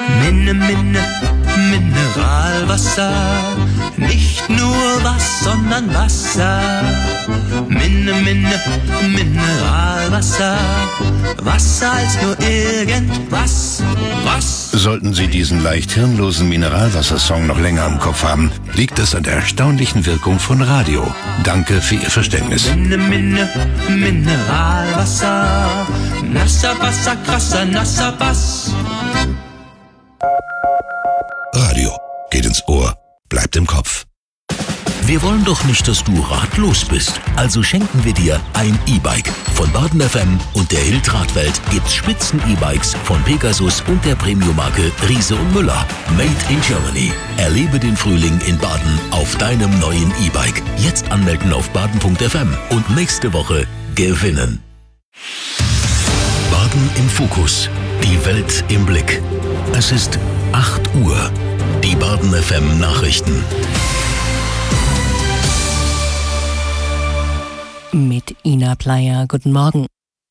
Mineralwasser, nicht nur was, sondern Wasser. Mineralwasser, Wasser als nur irgendwas. Was? Sollten Sie diesen leicht hirnlosen Mineralwassersong noch länger im Kopf haben, liegt es an der erstaunlichen Wirkung von Radio. Danke für Ihr Verständnis. Mineralwasser, nasser Wasser, krasser, nasser Bass. Radio geht ins Ohr, bleibt im Kopf. Wir wollen doch nicht, dass du ratlos bist. Also schenken wir dir ein E-Bike. Von Baden FM und der Hiltradwelt gibt's Spitzen-E-Bikes von Pegasus und der Premium-Marke Riese und Müller. Made in Germany. Erlebe den Frühling in Baden auf deinem neuen E-Bike. Jetzt anmelden auf baden.fm und nächste Woche gewinnen. Baden im Fokus. Die Welt im Blick. Es ist 8 Uhr. Die Baden FM Nachrichten. Mit Ina Pleyer. Guten Morgen.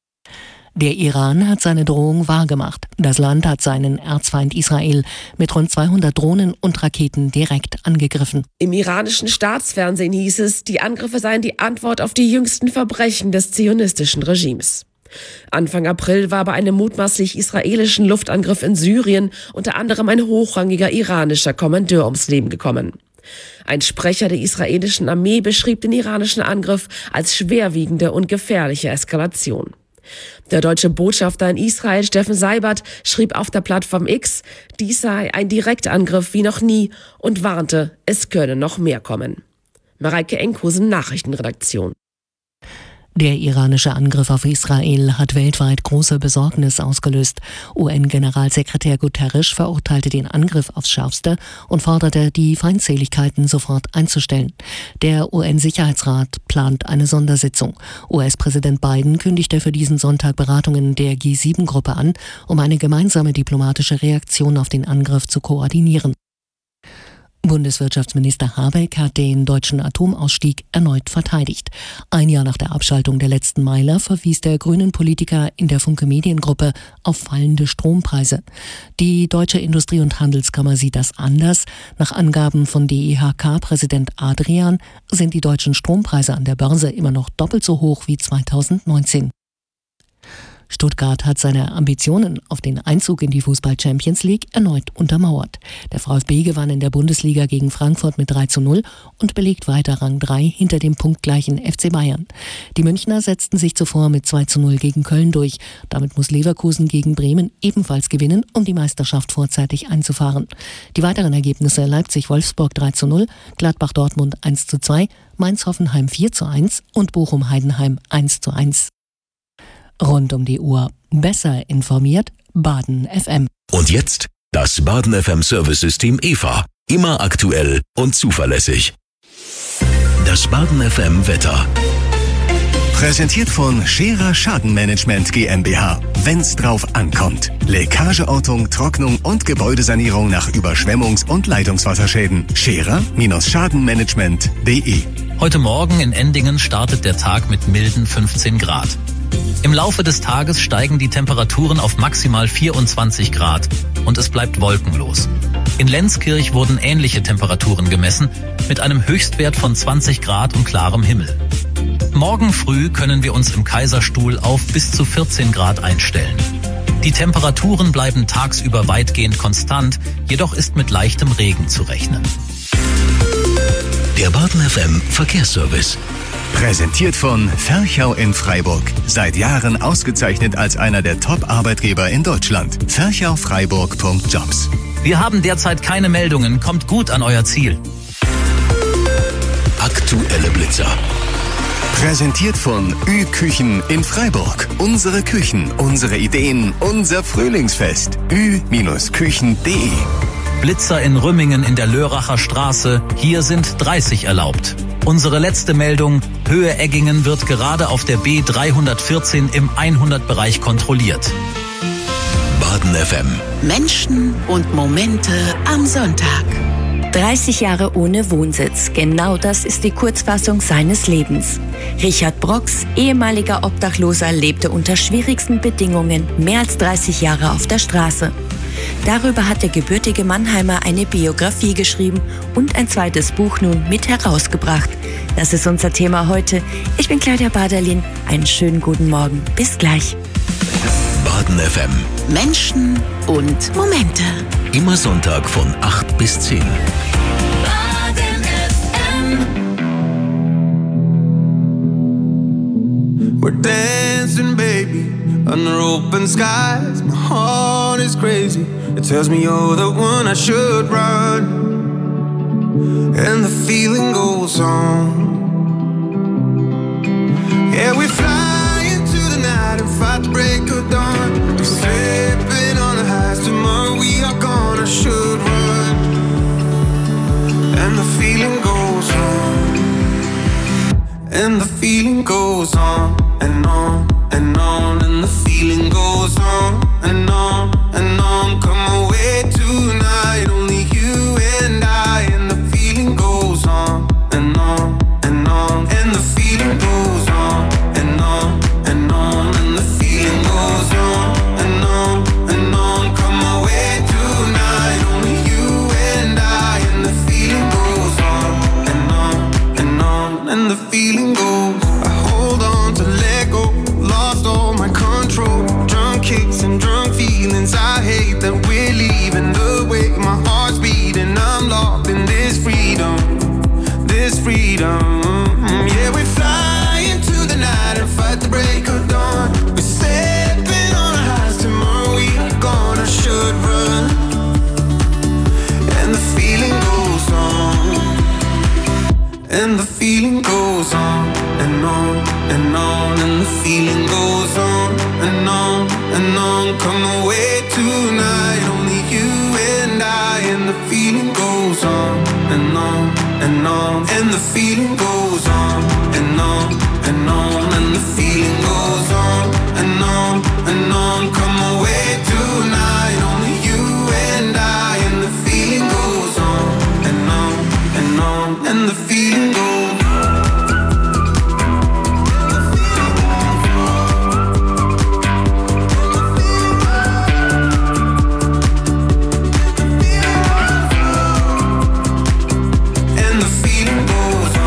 Der Iran hat seine Drohung wahrgemacht. Das Land hat seinen Erzfeind Israel mit rund 200 Drohnen und Raketen direkt angegriffen. Im iranischen Staatsfernsehen hieß es, die Angriffe seien die Antwort auf die jüngsten Verbrechen des zionistischen Regimes. Anfang April war bei einem mutmaßlich israelischen Luftangriff in Syrien unter anderem ein hochrangiger iranischer Kommandeur ums Leben gekommen. Ein Sprecher der israelischen Armee beschrieb den iranischen Angriff als schwerwiegende und gefährliche Eskalation. Der deutsche Botschafter in Israel, Steffen Seibert, schrieb auf der Plattform X, dies sei ein Direktangriff wie noch nie und warnte, es könne noch mehr kommen. Mareike Enkhusen, Nachrichtenredaktion. Der iranische Angriff auf Israel hat weltweit große Besorgnis ausgelöst. UN-Generalsekretär Guterres verurteilte den Angriff aufs Schärfste und forderte, die Feindseligkeiten sofort einzustellen. Der UN-Sicherheitsrat plant eine Sondersitzung. US-Präsident Biden kündigte für diesen Sonntag Beratungen der G7-Gruppe an, um eine gemeinsame diplomatische Reaktion auf den Angriff zu koordinieren. Bundeswirtschaftsminister Habeck hat den deutschen Atomausstieg erneut verteidigt. Ein Jahr nach der Abschaltung der letzten Meiler verwies der grünen Politiker in der Funke Mediengruppe auf fallende Strompreise. Die Deutsche Industrie- und Handelskammer sieht das anders. Nach Angaben von DEHK-Präsident Adrian sind die deutschen Strompreise an der Börse immer noch doppelt so hoch wie 2019. Stuttgart hat seine Ambitionen auf den Einzug in die Fußball-Champions League erneut untermauert. Der VfB gewann in der Bundesliga gegen Frankfurt mit 3:0 und belegt weiter Rang 3 hinter dem punktgleichen FC Bayern. Die Münchner setzten sich zuvor mit 2:0 gegen Köln durch. Damit muss Leverkusen gegen Bremen ebenfalls gewinnen, um die Meisterschaft vorzeitig einzufahren. Die weiteren Ergebnisse: Leipzig-Wolfsburg 3:0, Gladbach-Dortmund 1:2, Mainz-Hoffenheim 4:1 und Bochum-Heidenheim 1:1. Rund um die Uhr besser informiert, Baden FM. Und jetzt das Baden FM Service-System EVA. Immer aktuell und zuverlässig. Das Baden FM Wetter. Präsentiert von Scherer Schadenmanagement GmbH. Wenn's drauf ankommt. Leckageortung, Trocknung und Gebäudesanierung nach Überschwemmungs- und Leitungswasserschäden. Scherer-Schadenmanagement.de. Heute Morgen in Endingen startet der Tag mit milden 15 Grad. Im Laufe des Tages steigen die Temperaturen auf maximal 24 Grad und es bleibt wolkenlos. In Lenzkirch wurden ähnliche Temperaturen gemessen mit einem Höchstwert von 20 Grad und klarem Himmel. Morgen früh können wir uns im Kaiserstuhl auf bis zu 14 Grad einstellen. Die Temperaturen bleiben tagsüber weitgehend konstant, jedoch ist mit leichtem Regen zu rechnen. Der Baden FM Verkehrsservice. Präsentiert von Ferchau in Freiburg. Seit Jahren ausgezeichnet als einer der Top-Arbeitgeber in Deutschland. ferchaufreiburg.jobs. Wir haben derzeit keine Meldungen. Kommt gut an euer Ziel. Aktuelle Blitzer. Präsentiert von Ü-Küchen in Freiburg. Unsere Küchen, unsere Ideen, unser Frühlingsfest. ü-küchen.de. Blitzer in Rümmingen in der Löhracher Straße. Hier sind 30 erlaubt. Unsere letzte Meldung: Höhe Eggingen wird gerade auf der B314 im 100-Bereich kontrolliert. Baden FM. Menschen und Momente am Sonntag. 30 Jahre ohne Wohnsitz. Genau das ist die Kurzfassung seines Lebens. Richard Brox, ehemaliger Obdachloser, lebte unter schwierigsten Bedingungen mehr als 30 Jahre auf der Straße. Darüber hat der gebürtige Mannheimer eine Biografie geschrieben und ein zweites Buch nun mit herausgebracht. Das ist unser Thema heute. Ich bin Claudia Baderlin. Einen schönen guten Morgen. Bis gleich. Baden FM. Menschen und Momente. Immer Sonntag von 8 bis 10. Baden FM. We're dancing, baby, under open skies. My heart is crazy. It tells me you're the one I should run. And the feeling goes on. Yeah, we fly into the night and fight the break of dawn. We're slipping on the highs. Tomorrow we are gone. I should run. And the feeling goes on. And the feeling goes on and on and on. And the feeling goes on and on and on. Come away tonight, only you and I. And the feeling goes on and on and on. And the feeling goes on and on and on. And the feeling goes on and on and on. Come away tonight, only you and I. And the feeling goes on and on and on. And the feeling goes. I hold on to let go. Lost all my control. Drunk kicks and drunk feelings. I hate that we're leaving the way my heart's beating. I'm locked in this freedom. This freedom. Yeah, we fly into the night and fight the break of dawn. We're stepping on our highs. Tomorrow we are gone. I should run. And the feeling goes on. And the feeling goes on and on and on. And the feeling goes on and on and on. Come away tonight, only you and I. And the feeling goes on and on and on. And the feeling goes on and on and on. And the feeling goes on and on and on. Come away tonight, only you and I. And the feeling goes on and on and on. And the feeling goes. And the feeling goes on.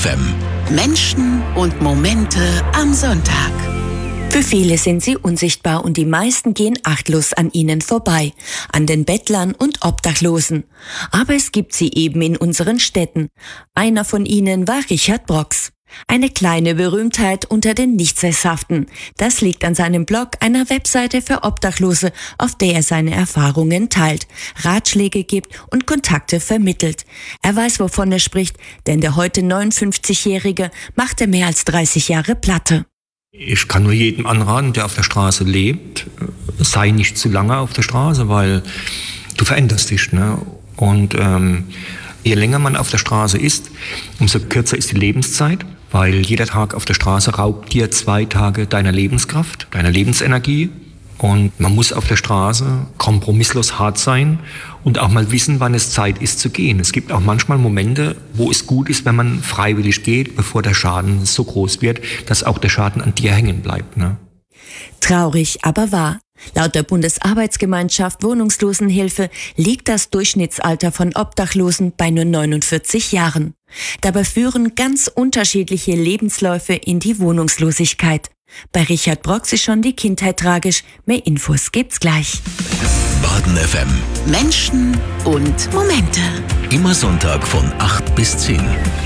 FM. Menschen und Momente am Sonntag. Für viele sind sie unsichtbar und die meisten gehen achtlos an ihnen vorbei, an den Bettlern und Obdachlosen. Aber es gibt sie eben in unseren Städten. Einer von ihnen war Richard Brox. Eine kleine Berühmtheit unter den Nichtsesshaften. Das liegt an seinem Blog, einer Webseite für Obdachlose, auf der er seine Erfahrungen teilt, Ratschläge gibt und Kontakte vermittelt. Er weiß, wovon er spricht, denn der heute 59-Jährige machte mehr als 30 Jahre Platte. Ich kann nur jedem anraten, der auf der Straße lebt, sei nicht zu lange auf der Straße, weil du veränderst dich, ne? Und je länger man auf der Straße ist, umso kürzer ist die Lebenszeit, weil jeder Tag auf der Straße raubt dir 2 Tage deiner Lebenskraft, deiner Lebensenergie. Und man muss auf der Straße kompromisslos hart sein und auch mal wissen, wann es Zeit ist zu gehen. Es gibt auch manchmal Momente, wo es gut ist, wenn man freiwillig geht, bevor der Schaden so groß wird, dass auch der Schaden an dir hängen bleibt, ne? Traurig, aber wahr. Laut der Bundesarbeitsgemeinschaft Wohnungslosenhilfe liegt das Durchschnittsalter von Obdachlosen bei nur 49 Jahren. Dabei führen ganz unterschiedliche Lebensläufe in die Wohnungslosigkeit. Bei Richard Brox ist schon die Kindheit tragisch. Mehr Infos gibt's gleich. Baden FM. Menschen und Momente. Immer Sonntag von 8 bis 10.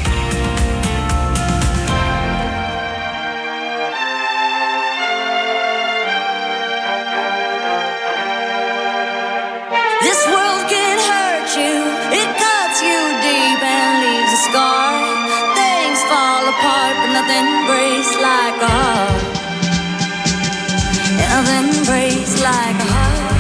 This world can hurt you, it cuts you deep and leaves a scar. Things fall apart, but nothing breaks like a heart. Nothing breaks like a heart.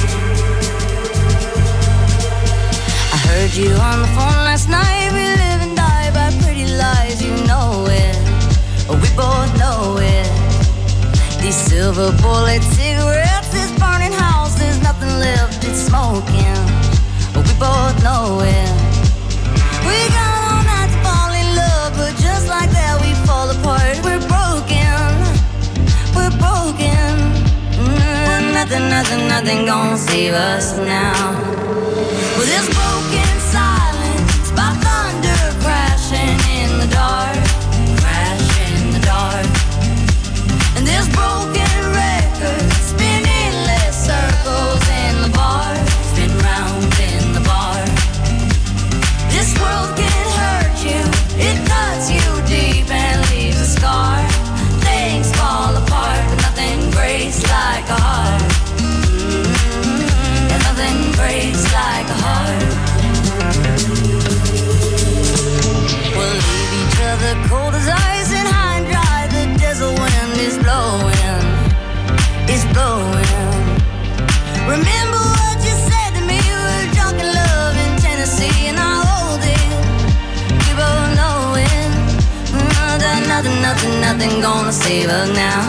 I heard you on the phone last night. We live and die by pretty lies, you know it. We both know it. These silver bullet cigarettes, this burning house, there's nothing left, it's smoking. We both know it. We got all night to fall in love, but just like that we fall apart. We're broken, we're broken. Nothing gonna save us now. With this broken silence, by thunder crashing in the dark, crash in the dark. And this broken record spinning less circles in the bar, spin round in the bar. This world can hurt you, it cuts you deep and leaves a scar. Things fall apart, but nothing breaks like a heart. And nothing breaks like a heart. We'll leave each other cold as ice and high and dry. The desert wind is blowing, it's blowing. Remember what you said to me, we were drunk in love in Tennessee, and I hold it, we both know it. Nothing gonna save us now.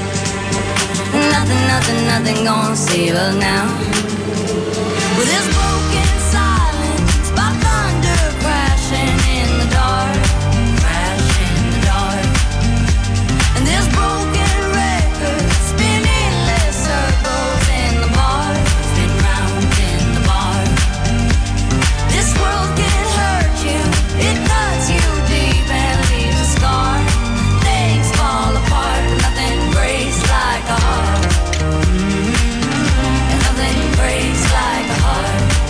Nothing gonna save us now. With this broken silence, by thunder crashing in the dark, crash in the dark. And this broken record spinning less circles in the bar, spin round in the bar. This world can hurt you, it cuts you deep and leaves a scar. Things fall apart, but nothing breaks like a heart. And nothing breaks like a heart.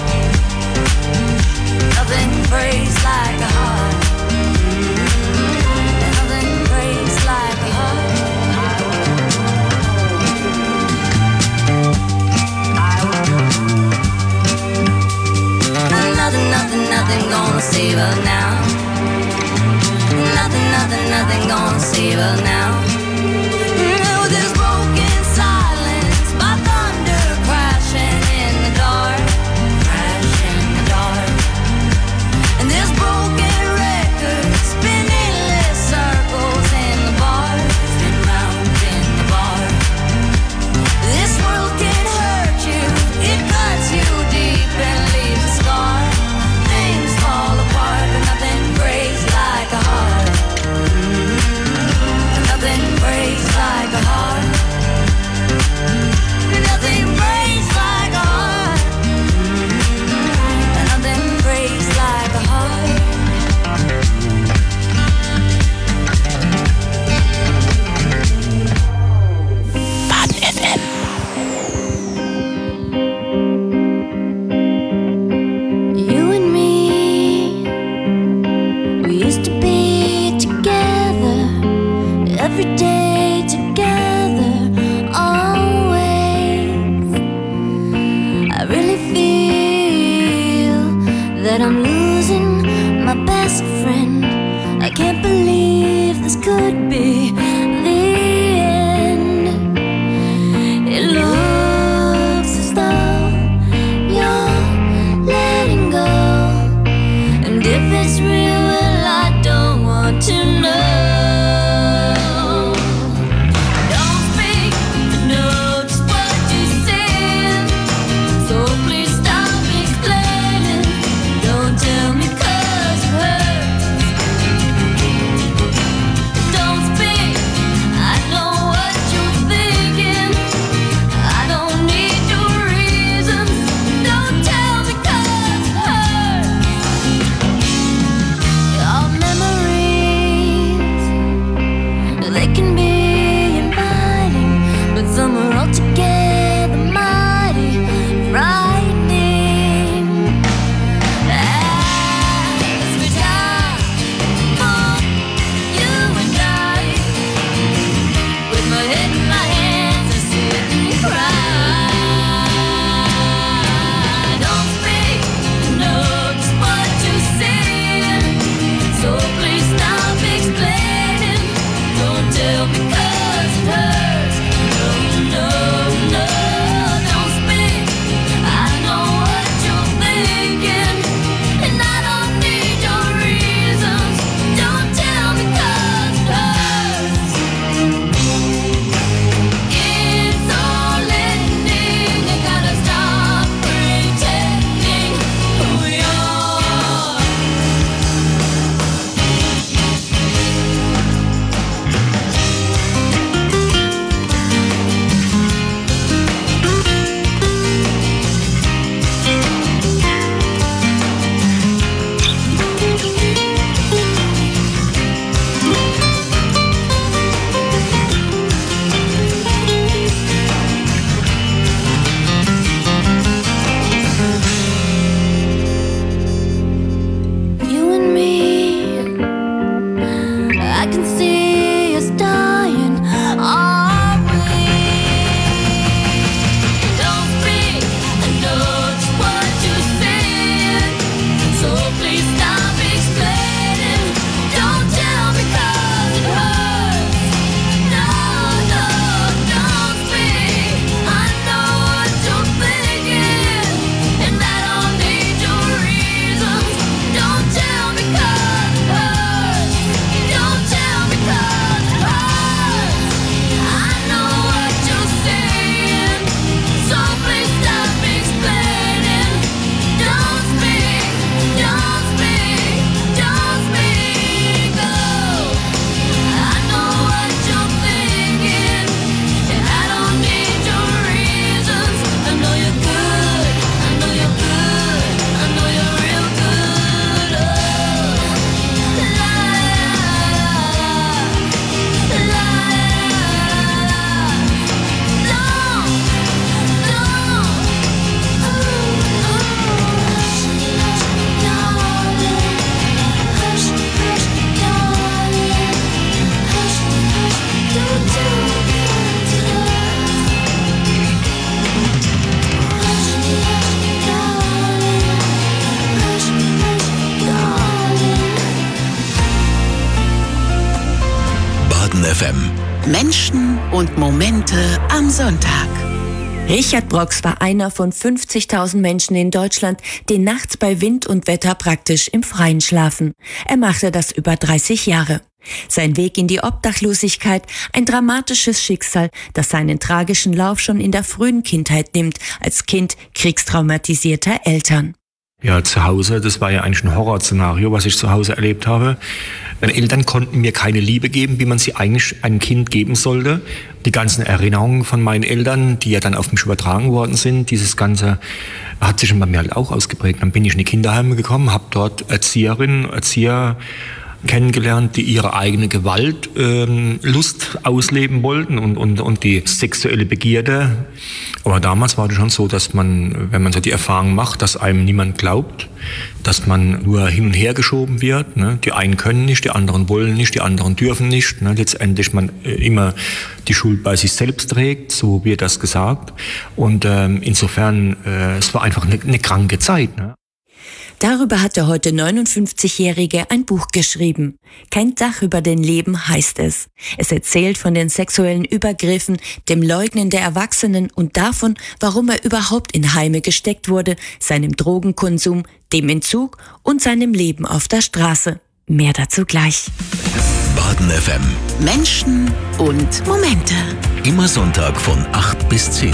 FM. Menschen und Momente am Sonntag. Richard Brox war einer von 50.000 Menschen in Deutschland, die nachts bei Wind und Wetter praktisch im Freien schlafen. Er machte das über 30 Jahre. Sein Weg in die Obdachlosigkeit, ein dramatisches Schicksal, das seinen tragischen Lauf schon in der frühen Kindheit nimmt, als Kind kriegstraumatisierter Eltern. Ja, zu Hause, das war ja eigentlich ein Horrorszenario, was ich zu Hause erlebt habe. Meine Eltern konnten mir keine Liebe geben, wie man sie eigentlich einem Kind geben sollte. Die ganzen Erinnerungen von meinen Eltern, die ja dann auf mich übertragen worden sind, dieses Ganze hat sich bei mir halt auch ausgeprägt. Dann bin ich in die Kinderheime gekommen, habe dort Erzieherinnen, Erzieher kennengelernt, die ihre eigene Gewalt, Lust ausleben wollten und die sexuelle Begierde. Aber damals war das schon so, dass man, wenn man so die Erfahrung macht, dass einem niemand glaubt, dass man nur hin und her geschoben wird. Ne? Die einen können nicht, die anderen wollen nicht, die anderen dürfen nicht. Ne? Letztendlich man immer die Schuld bei sich selbst trägt, so wird das gesagt. Und insofern, es war einfach eine kranke Zeit. Ne? Darüber hat der heute 59-Jährige ein Buch geschrieben. Kein Dach über den Leben heißt es. Es erzählt von den sexuellen Übergriffen, dem Leugnen der Erwachsenen und davon, warum er überhaupt in Heime gesteckt wurde, seinem Drogenkonsum, dem Entzug und seinem Leben auf der Straße. Mehr dazu gleich. Baden FM. Menschen und Momente. Immer Sonntag von 8 bis 10.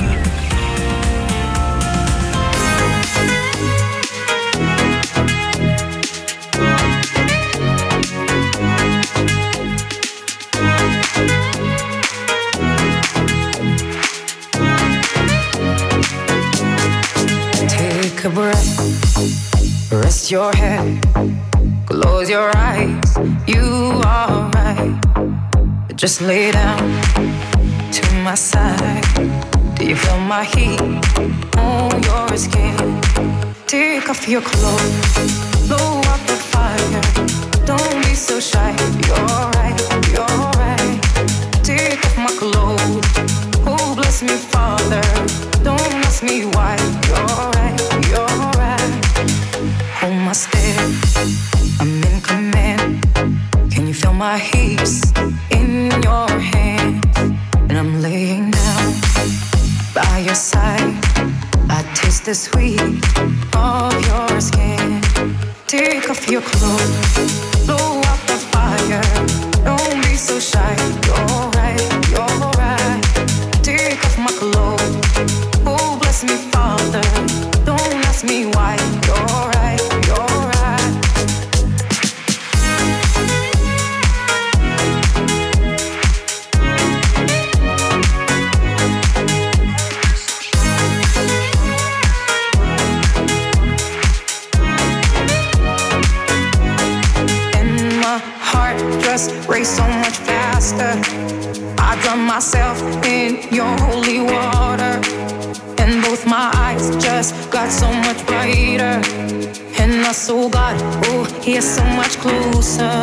Take a breath, rest your head, close your eyes, you are right. Just lay down to my side. Do you feel my heat on your skin? Take off your clothes, blow up the fire. Don't be so shy, you're right, you're right. Take off my clothes, oh bless me Father. Don't ask me why, you're right, you're right. Hold my step, I'm in command. Can you feel my hips in your hands? And I'm laying down by your side. I taste the sweet of your skin. Take off your clothes, blow up the fire. Don't be so shy, you're right, you're right. Take off my clothes, oh bless me Father. Don't ask me why, you're right, you're right. And my heart just raced so much faster. I drown myself in your holy water. And both my eyes just got so much brighter. And I saw God, oh, He is so much closer.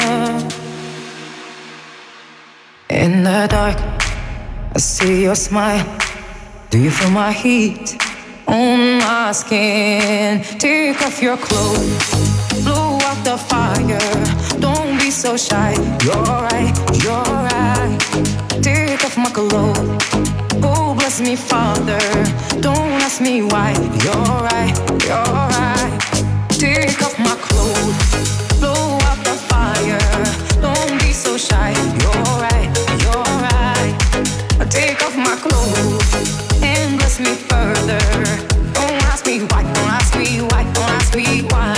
In the dark, I see your smile. Do you feel my heat on my skin? Take off your clothes, blow out the fire. Don't be so shy, you're right, you're right. Take off my clothes, oh bless me Father. Don't ask me why, you're right, you're right. Take off my clothes, blow out the fire. Don't be so shy, you're right, you're right. Take off my clothes and bless me further. Don't ask me why, don't ask me why, don't ask me why.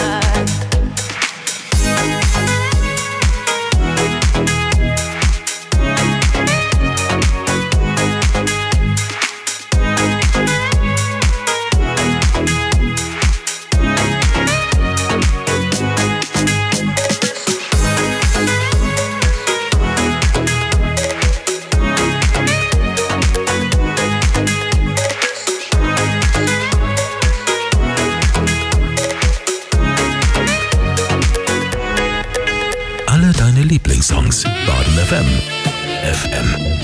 Lieblingssongs. Baden FM. FM.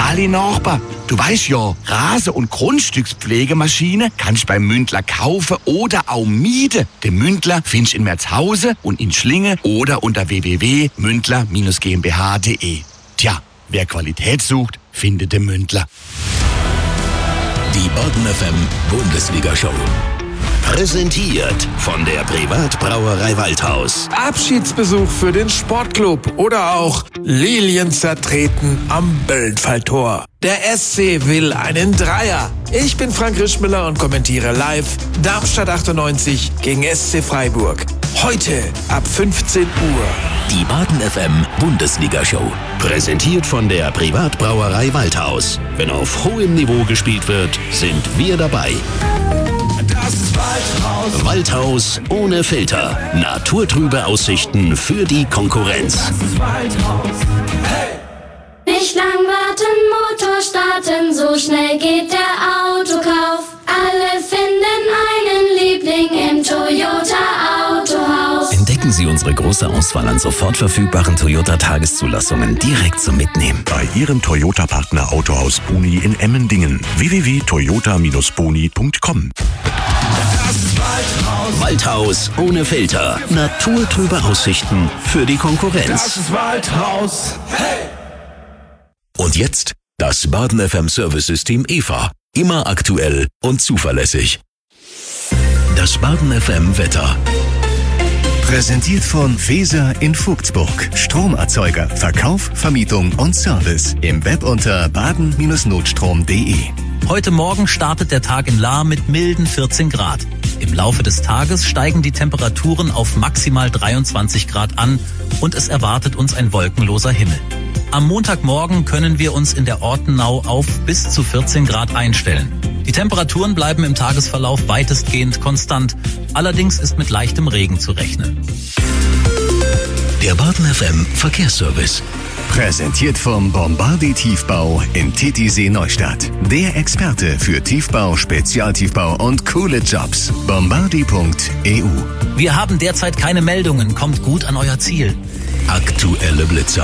Ali Nachbar, du weißt ja, Rasen- und Grundstückspflegemaschine kannst beim Mündler kaufen oder auch mieten. Den Mündler findest du in Merzhausen und in Schlinge oder unter www.mündler-gmbh.de. Tja, wer Qualität sucht, findet den Mündler. Die Baden FM Bundesliga-Show. Präsentiert von der Privatbrauerei Waldhaus. Abschiedsbesuch für den Sportclub oder auch Lilien zertreten am Böllenfalltor. Der SC will einen Dreier. Ich bin Frank Rischmüller und kommentiere live Darmstadt 98 gegen SC Freiburg. Heute ab 15 Uhr. Die Baden FM Bundesliga-Show. Präsentiert von der Privatbrauerei Waldhaus. Wenn auf hohem Niveau gespielt wird, sind wir dabei. Das ist Waldhaus. Waldhaus ohne Filter. Naturtrübe Aussichten für die Konkurrenz. Das ist Waldhaus. Hey! Nicht lang warten, Motor starten, so schnell geht der Autokauf. Alle finden einen Liebling im Toyota Autohaus. Entdecken Sie unsere große Auswahl an sofort verfügbaren Toyota-Tageszulassungen direkt zum Mitnehmen. Bei Ihrem Toyota-Partner Autohaus Boni in Emmendingen. www.toyota-boni.com. Waldhaus ohne Filter. Naturtrübe Aussichten für die Konkurrenz. Das ist Waldhaus. Hey! Und jetzt das Baden FM Service-System EVA. Immer aktuell und zuverlässig. Das Baden FM Wetter. Präsentiert von Weser in Vogtsburg. Stromerzeuger, Verkauf, Vermietung und Service. Im Web unter baden-notstrom.de. Heute Morgen startet der Tag in Lahr mit milden 14 Grad. Im Laufe des Tages steigen die Temperaturen auf maximal 23 Grad an und es erwartet uns ein wolkenloser Himmel. Am Montagmorgen können wir uns in der Ortenau auf bis zu 14 Grad einstellen. Die Temperaturen bleiben im Tagesverlauf weitestgehend konstant. Allerdings ist mit leichtem Regen zu rechnen. Der Baden FM Verkehrsservice. Präsentiert vom Bombardi Tiefbau in Titisee Neustadt. Der Experte für Tiefbau, Spezialtiefbau und coole Jobs. Bombardi.eu. Wir haben derzeit keine Meldungen. Kommt gut an euer Ziel. Aktuelle Blitzer.